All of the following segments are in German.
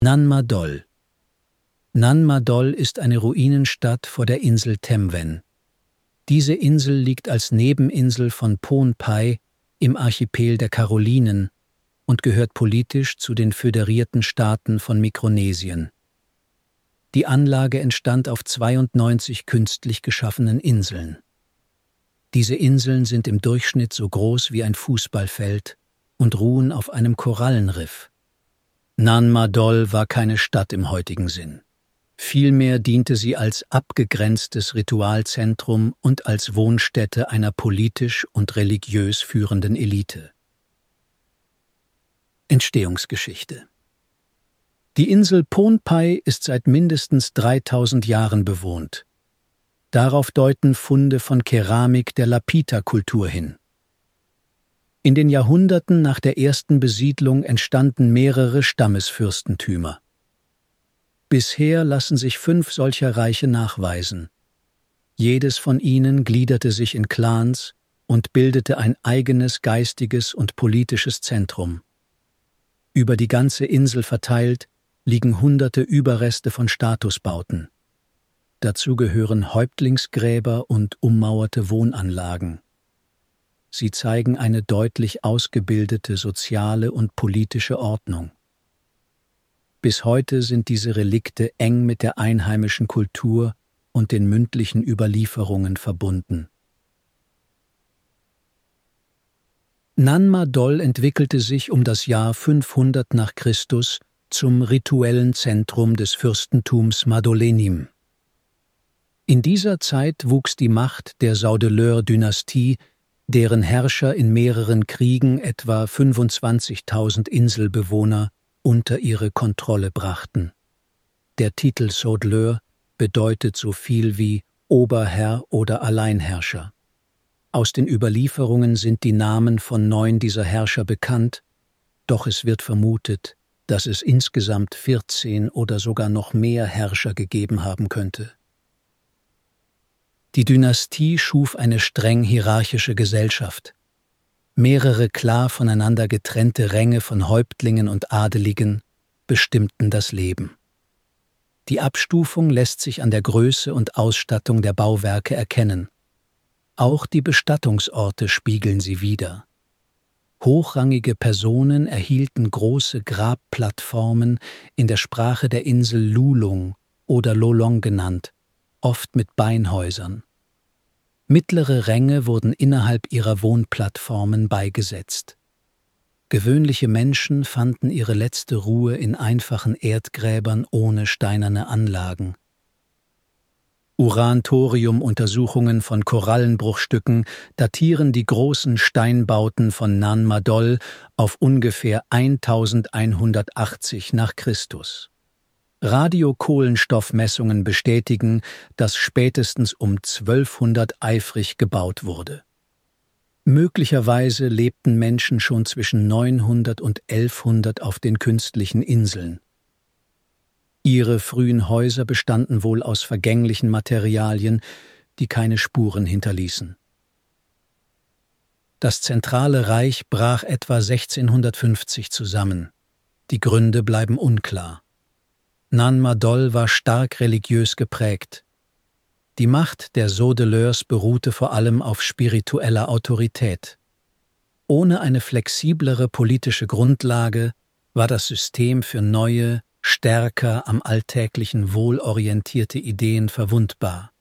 Nan Madol. Nan Madol ist eine Ruinenstadt vor der Insel Temwen. Diese Insel liegt als Nebeninsel von Pohnpei im Archipel der Karolinen und gehört politisch zu den föderierten Staaten von Mikronesien. Die Anlage entstand auf 92 künstlich geschaffenen Inseln. Diese Inseln sind im Durchschnitt so groß wie ein Fußballfeld und ruhen auf einem Korallenriff. Nan Madol war keine Stadt im heutigen Sinn. Vielmehr diente sie als abgegrenztes Ritualzentrum und als Wohnstätte einer politisch und religiös führenden Elite. Entstehungsgeschichte. Die Insel Pohnpei ist seit mindestens 3000 Jahren bewohnt. Darauf deuten Funde von Keramik der Lapita-Kultur hin. In den Jahrhunderten nach der ersten Besiedlung entstanden mehrere Stammesfürstentümer. Bisher lassen sich 5 solcher Reiche nachweisen. Jedes von ihnen gliederte sich in Clans und bildete ein eigenes geistiges und politisches Zentrum. Über die ganze Insel verteilt liegen hunderte Überreste von Statusbauten. Dazu gehören Häuptlingsgräber und ummauerte Wohnanlagen. Sie zeigen eine deutlich ausgebildete soziale und politische Ordnung. Bis heute sind diese Relikte eng mit der einheimischen Kultur und den mündlichen Überlieferungen verbunden. Nan Madol entwickelte sich um das Jahr 500 nach Christus zum rituellen Zentrum des Fürstentums Madolenim. In dieser Zeit wuchs die Macht der Saudeleur-Dynastie, deren Herrscher in mehreren Kriegen etwa 25.000 Inselbewohner unter ihre Kontrolle brachten. Der Titel Saudeleur bedeutet so viel wie Oberherr oder Alleinherrscher. Aus den Überlieferungen sind die Namen von 9 dieser Herrscher bekannt, doch es wird vermutet, dass es insgesamt 14 oder sogar noch mehr Herrscher gegeben haben könnte. Die Dynastie schuf eine streng hierarchische Gesellschaft. Mehrere klar voneinander getrennte Ränge von Häuptlingen und Adeligen bestimmten das Leben. Die Abstufung lässt sich an der Größe und Ausstattung der Bauwerke erkennen. Auch die Bestattungsorte spiegeln sie wider. Hochrangige Personen erhielten große Grabplattformen in der Sprache der Insel Lulung oder Lolong genannt, oft mit Beinhäusern. Mittlere Ränge wurden innerhalb ihrer Wohnplattformen beigesetzt. Gewöhnliche Menschen fanden ihre letzte Ruhe in einfachen Erdgräbern ohne steinerne Anlagen. Uran-Thorium-Untersuchungen von Korallenbruchstücken datieren die großen Steinbauten von Nan Madol auf ungefähr 1180 nach Christus. Radiokohlenstoffmessungen bestätigen, dass spätestens um 1200 eifrig gebaut wurde. Möglicherweise lebten Menschen schon zwischen 900 und 1100 auf den künstlichen Inseln. Ihre frühen Häuser bestanden wohl aus vergänglichen Materialien, die keine Spuren hinterließen. Das zentrale Reich brach etwa 1650 zusammen. Die Gründe bleiben unklar. Nan Madol war stark religiös geprägt. Die Macht der Saudeleurs beruhte vor allem auf spiritueller Autorität. Ohne eine flexiblere politische Grundlage war das System für neue, stärker am alltäglichen Wohl orientierte Ideen verwundbar.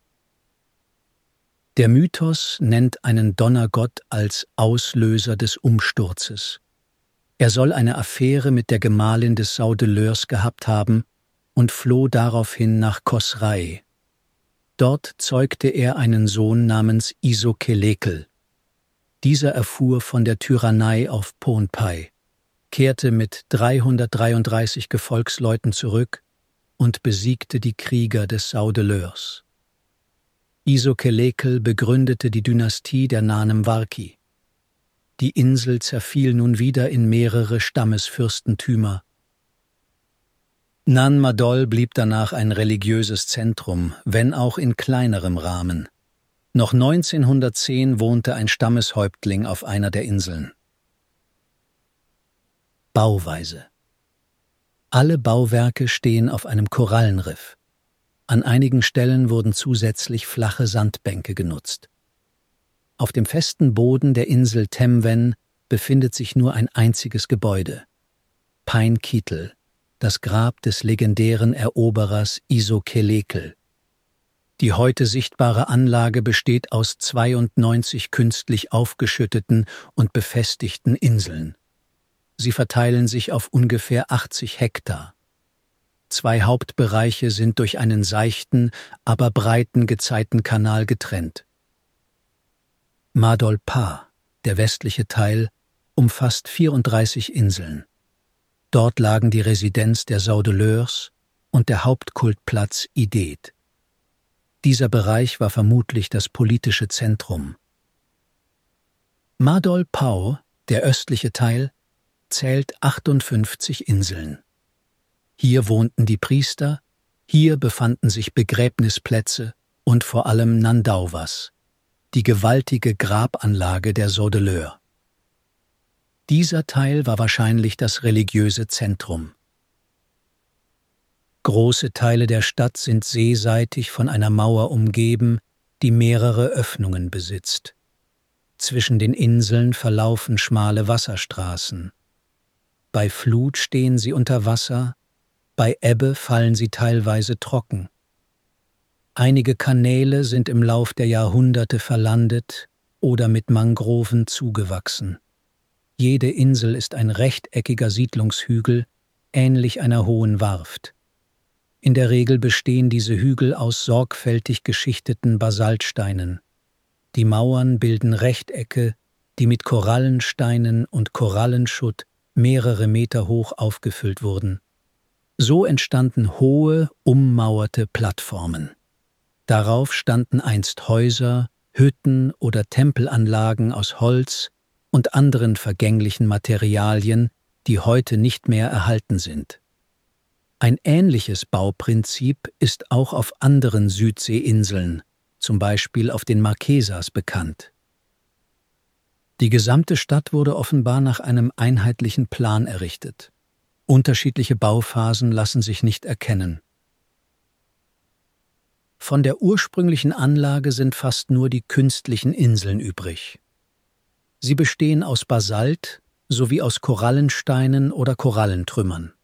Der Mythos nennt einen Donnergott als Auslöser des Umsturzes. Er soll eine Affäre mit der Gemahlin des Saudeleurs gehabt haben und floh daraufhin nach Kosrae. Dort zeugte er einen Sohn namens Isokelekel. Dieser erfuhr von der Tyrannei auf Pohnpei, kehrte mit 333 Gefolgsleuten zurück und besiegte die Krieger des Saudeleurs. Isokelekel begründete die Dynastie der Nanem-Warki. Die Insel zerfiel nun wieder in mehrere Stammesfürstentümer. Nan Madol blieb danach ein religiöses Zentrum, wenn auch in kleinerem Rahmen. Noch 1910 wohnte ein Stammeshäuptling auf einer der Inseln. Bauweise. Alle Bauwerke stehen auf einem Korallenriff. An einigen Stellen wurden zusätzlich flache Sandbänke genutzt. Auf dem festen Boden der Insel Temwen befindet sich nur ein einziges Gebäude: Pine Keetle, das Grab des legendären Eroberers Isokelekel. Die heute sichtbare Anlage besteht aus 92 künstlich aufgeschütteten und befestigten Inseln. Sie verteilen sich auf ungefähr 80 Hektar. 2 Hauptbereiche sind durch einen seichten, aber breiten Gezeitenkanal getrennt. Ma Dol Pa, der westliche Teil, umfasst 34 Inseln. Dort lagen die Residenz der Saudeleurs und der Hauptkultplatz Idet. Dieser Bereich war vermutlich das politische Zentrum. Ma Dol Pau, der östliche Teil, zählt 58 Inseln. Hier wohnten die Priester, hier befanden sich Begräbnisplätze und vor allem Nandauwas, die gewaltige Grabanlage der Saudeleurs. Dieser Teil war wahrscheinlich das religiöse Zentrum. Große Teile der Stadt sind seeseitig von einer Mauer umgeben, die mehrere Öffnungen besitzt. Zwischen den Inseln verlaufen schmale Wasserstraßen. Bei Flut stehen sie unter Wasser, bei Ebbe fallen sie teilweise trocken. Einige Kanäle sind im Lauf der Jahrhunderte verlandet oder mit Mangroven zugewachsen. Jede Insel ist ein rechteckiger Siedlungshügel, ähnlich einer hohen Warft. In der Regel bestehen diese Hügel aus sorgfältig geschichteten Basaltsteinen. Die Mauern bilden Rechtecke, die mit Korallensteinen und Korallenschutt mehrere Meter hoch aufgefüllt wurden. So entstanden hohe, ummauerte Plattformen. Darauf standen einst Häuser, Hütten oder Tempelanlagen aus Holz und anderen vergänglichen Materialien, die heute nicht mehr erhalten sind. Ein ähnliches Bauprinzip ist auch auf anderen Südseeinseln, zum Beispiel auf den Marquesas, bekannt. Die gesamte Stadt wurde offenbar nach einem einheitlichen Plan errichtet. Unterschiedliche Bauphasen lassen sich nicht erkennen. Von der ursprünglichen Anlage sind fast nur die künstlichen Inseln übrig. Sie bestehen aus Basalt sowie aus Korallensteinen oder Korallentrümmern.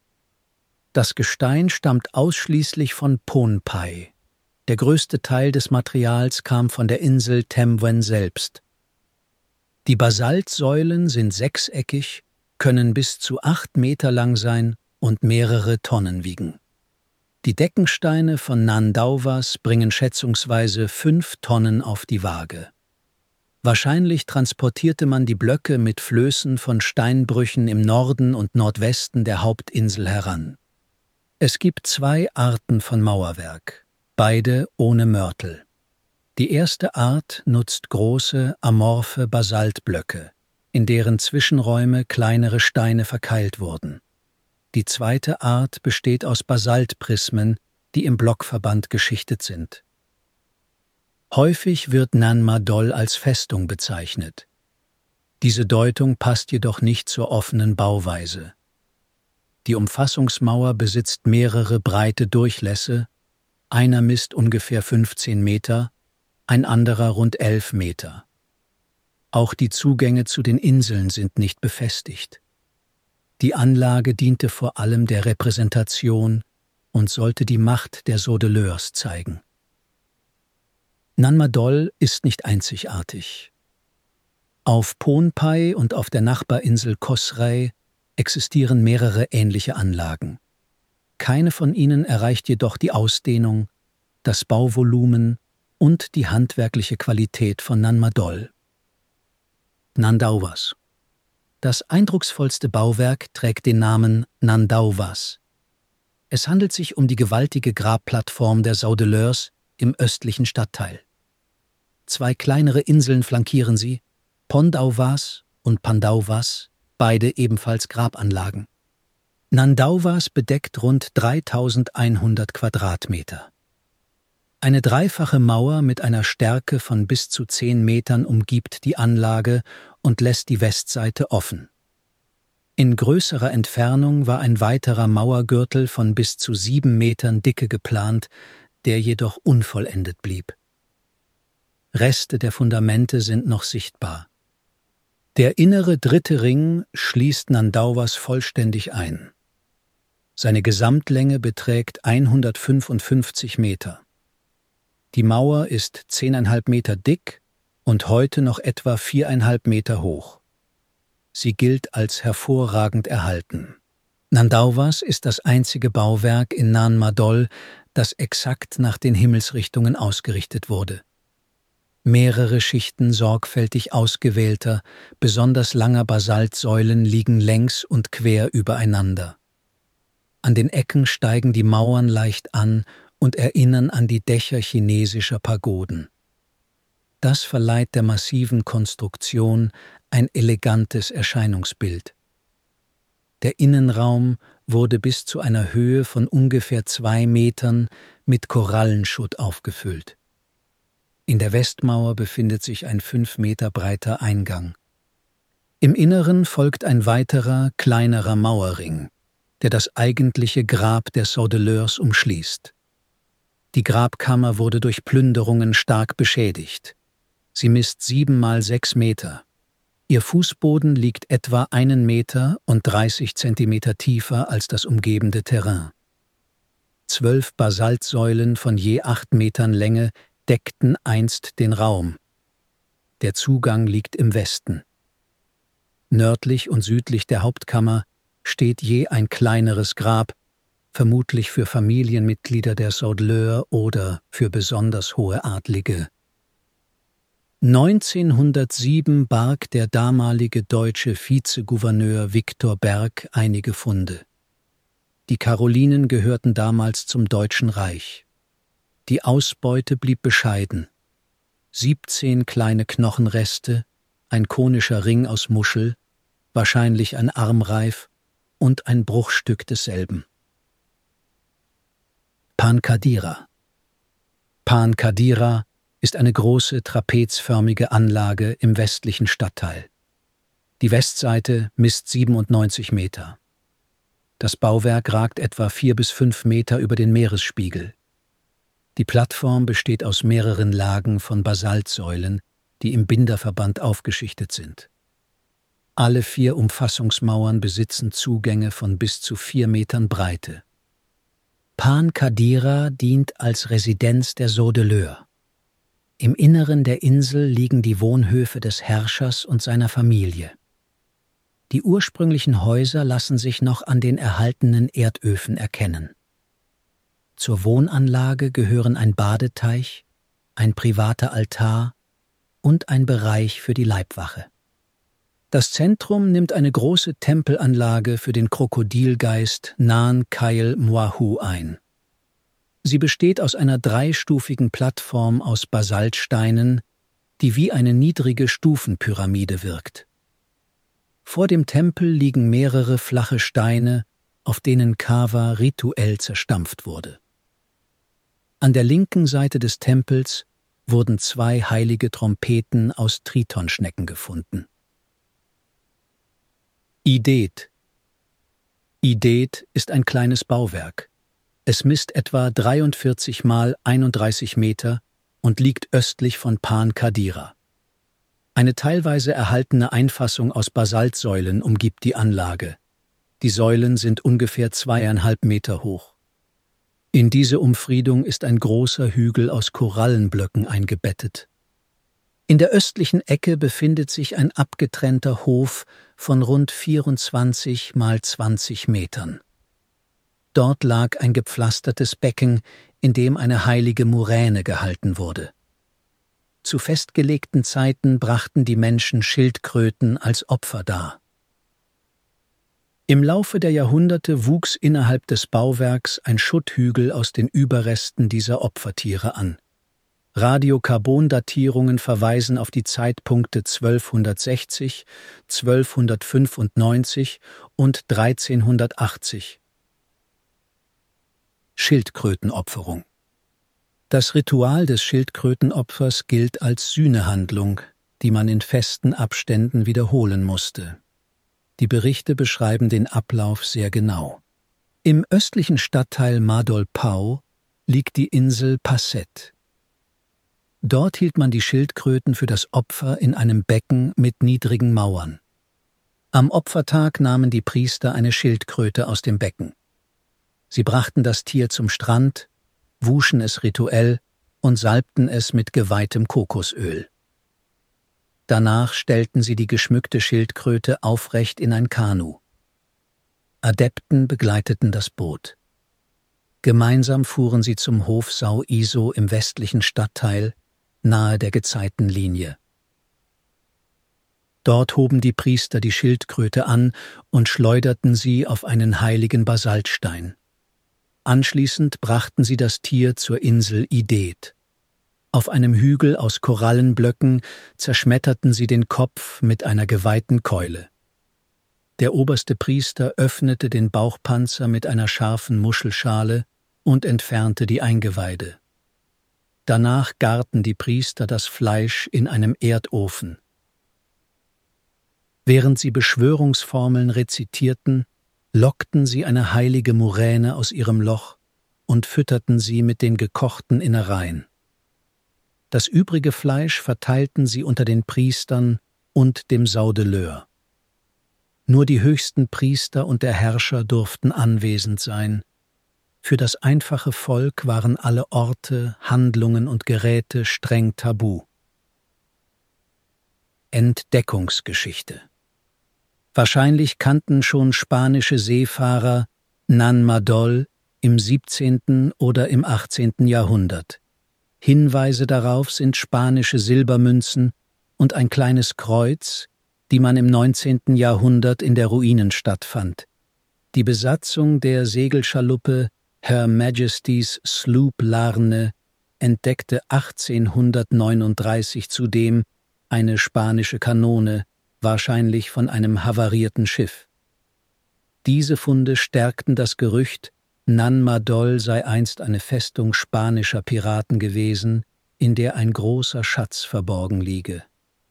Das Gestein stammt ausschließlich von Pohnpei. Der größte Teil des Materials kam von der Insel Temwen selbst. Die Basaltsäulen sind sechseckig, können bis zu 8 Meter lang sein und mehrere Tonnen wiegen. Die Deckensteine von Nandauwas bringen schätzungsweise 5 Tonnen auf die Waage. Wahrscheinlich transportierte man die Blöcke mit Flößen von Steinbrüchen im Norden und Nordwesten der Hauptinsel heran. Es gibt 2 Arten von Mauerwerk, beide ohne Mörtel. Die erste Art nutzt große, amorphe Basaltblöcke, in deren Zwischenräume kleinere Steine verkeilt wurden. Die zweite Art besteht aus Basaltprismen, die im Blockverband geschichtet sind. Häufig wird Nan Madol als Festung bezeichnet. Diese Deutung passt jedoch nicht zur offenen Bauweise. Die Umfassungsmauer besitzt mehrere breite Durchlässe, einer misst ungefähr 15 Meter, ein anderer rund 11 Meter. Auch die Zugänge zu den Inseln sind nicht befestigt. Die Anlage diente vor allem der Repräsentation und sollte die Macht der Saudeleurs zeigen. Nan Madol ist nicht einzigartig. Auf Pohnpei und auf der Nachbarinsel Kosrae existieren mehrere ähnliche Anlagen. Keine von ihnen erreicht jedoch die Ausdehnung, das Bauvolumen und die handwerkliche Qualität von Nan Madol. Nandauwas. Das eindrucksvollste Bauwerk trägt den Namen Nandauwas. Es handelt sich um die gewaltige Grabplattform der Saudeleurs im östlichen Stadtteil. 2 kleinere Inseln flankieren sie, Pondauwas und Pandauwas, beide ebenfalls Grabanlagen. Nandauwas bedeckt rund 3100 Quadratmeter. Eine dreifache Mauer mit einer Stärke von bis zu 10 Metern umgibt die Anlage und lässt die Westseite offen. In größerer Entfernung war ein weiterer Mauergürtel von bis zu 7 Metern Dicke geplant, der jedoch unvollendet blieb. Reste der Fundamente sind noch sichtbar. Der innere dritte Ring schließt Nandauwas vollständig ein. Seine Gesamtlänge beträgt 155 Meter. Die Mauer ist 10,5 Meter dick und heute noch etwa 4,5 Meter hoch. Sie gilt als hervorragend erhalten. Nandauwas ist das einzige Bauwerk in Nan Madol, das exakt nach den Himmelsrichtungen ausgerichtet wurde. Mehrere Schichten sorgfältig ausgewählter, besonders langer Basaltsäulen liegen längs und quer übereinander. An den Ecken steigen die Mauern leicht an und erinnern an die Dächer chinesischer Pagoden. Das verleiht der massiven Konstruktion ein elegantes Erscheinungsbild. Der Innenraum wurde bis zu einer Höhe von ungefähr 2 Metern mit Korallenschutt aufgefüllt. In der Westmauer befindet sich ein 5 Meter breiter Eingang. Im Inneren folgt ein weiterer, kleinerer Mauerring, der das eigentliche Grab der Saudeleurs umschließt. Die Grabkammer wurde durch Plünderungen stark beschädigt. Sie misst 7 mal 6 Meter. Ihr Fußboden liegt etwa 1 Meter und 30 Zentimeter tiefer als das umgebende Terrain. 12 Basaltsäulen von je 8 Metern Länge deckten einst den Raum. Der Zugang liegt im Westen. Nördlich und südlich der Hauptkammer steht je ein kleineres Grab, vermutlich für Familienmitglieder der Saudeleurs oder für besonders hohe Adlige. 1907 barg der damalige deutsche Vizegouverneur Viktor Berg einige Funde. Die Karolinen gehörten damals zum Deutschen Reich. Die Ausbeute blieb bescheiden. 17 kleine Knochenreste, ein konischer Ring aus Muschel, wahrscheinlich ein Armreif und ein Bruchstück desselben. Pankadira. Pankadira ist eine große trapezförmige Anlage im westlichen Stadtteil. Die Westseite misst 97 Meter. Das Bauwerk ragt etwa 4 bis 5 Meter über den Meeresspiegel. Die Plattform besteht aus mehreren Lagen von Basaltsäulen, die im Binderverband aufgeschichtet sind. Alle 4 Umfassungsmauern besitzen Zugänge von bis zu 4 Metern Breite. Pankadira dient als Residenz der Saudeleurs. Im Inneren der Insel liegen die Wohnhöfe des Herrschers und seiner Familie. Die ursprünglichen Häuser lassen sich noch an den erhaltenen Erdöfen erkennen. Zur Wohnanlage gehören ein Badeteich, ein privater Altar und ein Bereich für die Leibwache. Das Zentrum nimmt eine große Tempelanlage für den Krokodilgeist Nan Khail Moahu ein. Sie besteht aus einer 3-stufigen Plattform aus Basaltsteinen, die wie eine niedrige Stufenpyramide wirkt. Vor dem Tempel liegen mehrere flache Steine, auf denen Kava rituell zerstampft wurde. An der linken Seite des Tempels wurden 2 heilige Trompeten aus Tritonschnecken gefunden. Idet. Idet ist ein kleines Bauwerk. Es misst etwa 43 mal 31 Meter und liegt östlich von Pankadira. Eine teilweise erhaltene Einfassung aus Basaltsäulen umgibt die Anlage. Die Säulen sind ungefähr 2,5 Meter hoch. In diese Umfriedung ist ein großer Hügel aus Korallenblöcken eingebettet. In der östlichen Ecke befindet sich ein abgetrennter Hof von rund 24 mal 20 Metern. Dort lag ein gepflastertes Becken, in dem eine heilige Muräne gehalten wurde. Zu festgelegten Zeiten brachten die Menschen Schildkröten als Opfer dar. Im Laufe der Jahrhunderte wuchs innerhalb des Bauwerks ein Schutthügel aus den Überresten dieser Opfertiere an. Radiokarbondatierungen verweisen auf die Zeitpunkte 1260, 1295 und 1380. Schildkrötenopferung. Das Ritual des Schildkrötenopfers gilt als Sühnehandlung, die man in festen Abständen wiederholen musste. Die Berichte beschreiben den Ablauf sehr genau. Im östlichen Stadtteil Madol Pau liegt die Insel Passet. Dort hielt man die Schildkröten für das Opfer in einem Becken mit niedrigen Mauern. Am Opfertag nahmen die Priester eine Schildkröte aus dem Becken. Sie brachten das Tier zum Strand, wuschen es rituell und salbten es mit geweihtem Kokosöl. Danach stellten sie die geschmückte Schildkröte aufrecht in ein Kanu. Adepten begleiteten das Boot. Gemeinsam fuhren sie zum Hof Sao Iso im westlichen Stadtteil, nahe der Gezeitenlinie. Dort hoben die Priester die Schildkröte an und schleuderten sie auf einen heiligen Basaltstein. Anschließend brachten sie das Tier zur Insel Idet. Auf einem Hügel aus Korallenblöcken zerschmetterten sie den Kopf mit einer geweihten Keule. Der oberste Priester öffnete den Bauchpanzer mit einer scharfen Muschelschale und entfernte die Eingeweide. Danach garten die Priester das Fleisch in einem Erdofen. Während sie Beschwörungsformeln rezitierten, lockten sie eine heilige Muräne aus ihrem Loch und fütterten sie mit den gekochten Innereien. Das übrige Fleisch verteilten sie unter den Priestern und dem Saudeleur. Nur die höchsten Priester und der Herrscher durften anwesend sein. Für das einfache Volk waren alle Orte, Handlungen und Geräte streng tabu. Entdeckungsgeschichte. Wahrscheinlich kannten schon spanische Seefahrer Nan Madol im 17. oder im 18. Jahrhundert. Hinweise darauf sind spanische Silbermünzen und ein kleines Kreuz, die man im 19. Jahrhundert in der Ruinenstadt fand. Die Besatzung der Segelschaluppe Her Majesty's Sloop Larne entdeckte 1839 zudem eine spanische Kanone, wahrscheinlich von einem havarierten Schiff. Diese Funde stärkten das Gerücht, Nan Madol sei einst eine Festung spanischer Piraten gewesen, in der ein großer Schatz verborgen liege.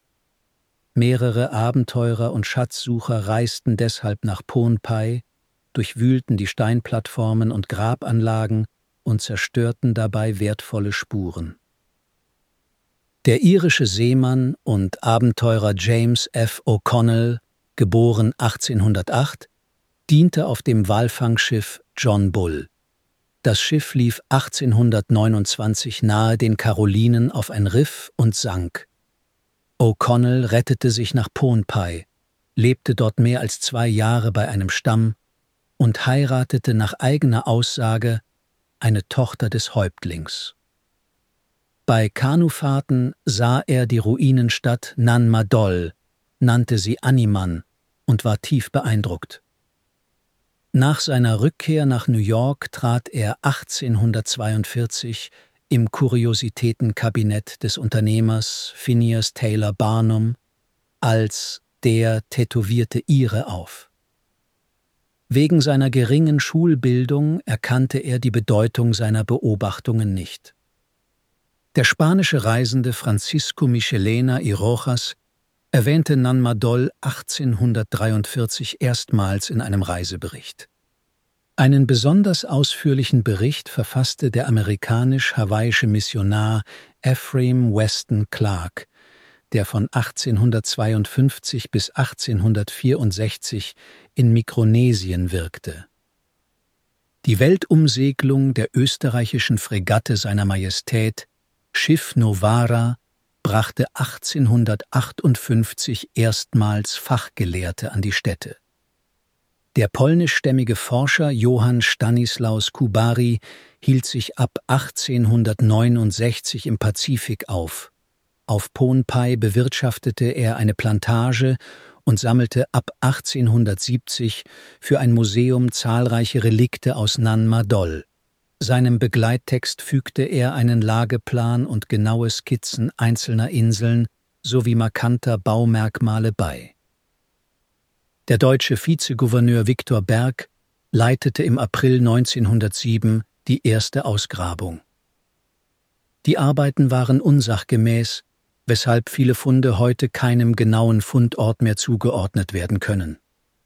Mehrere Abenteurer und Schatzsucher reisten deshalb nach Pohnpei, durchwühlten die Steinplattformen und Grabanlagen und zerstörten dabei wertvolle Spuren. Der irische Seemann und Abenteurer James F. O'Connell, geboren 1808, diente auf dem Walfangschiff John Bull. Das Schiff lief 1829 nahe den Karolinen auf ein Riff und sank. O'Connell rettete sich nach Pohnpei, lebte dort mehr als 2 Jahre bei einem Stamm und heiratete nach eigener Aussage eine Tochter des Häuptlings. Bei Kanufahrten sah er die Ruinenstadt Nan Madol, nannte sie Animan und war tief beeindruckt. Nach seiner Rückkehr nach New York trat er 1842 im Kuriositätenkabinett des Unternehmers Phineas Taylor Barnum als der tätowierte Ire auf. Wegen seiner geringen Schulbildung erkannte er die Bedeutung seiner Beobachtungen nicht. Der spanische Reisende Francisco Michelena y Rojas erwähnte Nan Madol 1843 erstmals in einem Reisebericht. Einen besonders ausführlichen Bericht verfasste der amerikanisch-hawaiische Missionar Ephraim Weston Clark, der von 1852 bis 1864 in Mikronesien wirkte. Die Weltumsegelung der österreichischen Fregatte Seiner Majestät, Schiff Novara, brachte 1858 erstmals Fachgelehrte an die Stätte. Der polnischstämmige Forscher Johann Stanislaus Kubary hielt sich ab 1869 im Pazifik auf. Auf Pohnpei bewirtschaftete er eine Plantage und sammelte ab 1870 für ein Museum zahlreiche Relikte aus Nan Madol. Seinem Begleittext fügte er einen Lageplan und genaue Skizzen einzelner Inseln sowie markanter Baumerkmale bei. Der deutsche Vizegouverneur Viktor Berg leitete im April 1907 die erste Ausgrabung. Die Arbeiten waren unsachgemäß, weshalb viele Funde heute keinem genauen Fundort mehr zugeordnet werden können.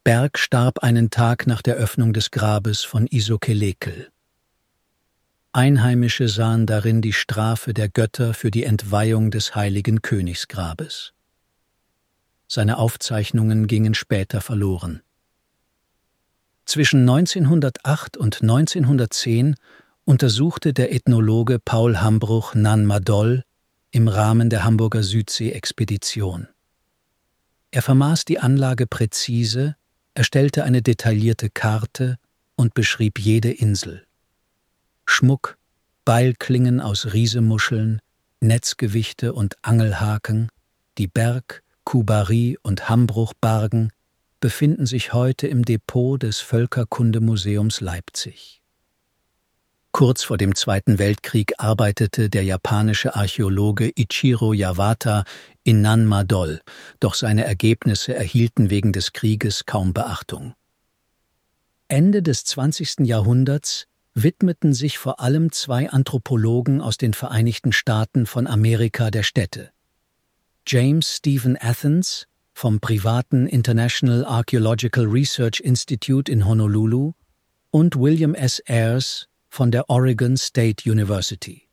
Berg starb einen Tag nach der Öffnung des Grabes von Isokelekel. Einheimische sahen darin die Strafe der Götter für die Entweihung des heiligen Königsgrabes. Seine Aufzeichnungen gingen später verloren. Zwischen 1908 und 1910 untersuchte der Ethnologe Paul Hambruch Nan Madol im Rahmen der Hamburger Südsee-Expedition. Er vermaß die Anlage präzise, erstellte eine detaillierte Karte und beschrieb jede Insel. Schmuck, Beilklingen aus Riesemuscheln, Netzgewichte und Angelhaken, die Berg-, Kubari- und Hambruchbargen befinden sich heute im Depot des Völkerkundemuseums Leipzig. Kurz vor dem Zweiten Weltkrieg arbeitete der japanische Archäologe Ichiro Yawata in Nan Madol, doch seine Ergebnisse erhielten wegen des Krieges kaum Beachtung. Ende des 20. Jahrhunderts widmeten sich vor allem zwei Anthropologen aus den Vereinigten Staaten von Amerika der Städte. James Stephen Athens vom privaten International Archaeological Research Institute in Honolulu und William S. Ayres von der Oregon State University.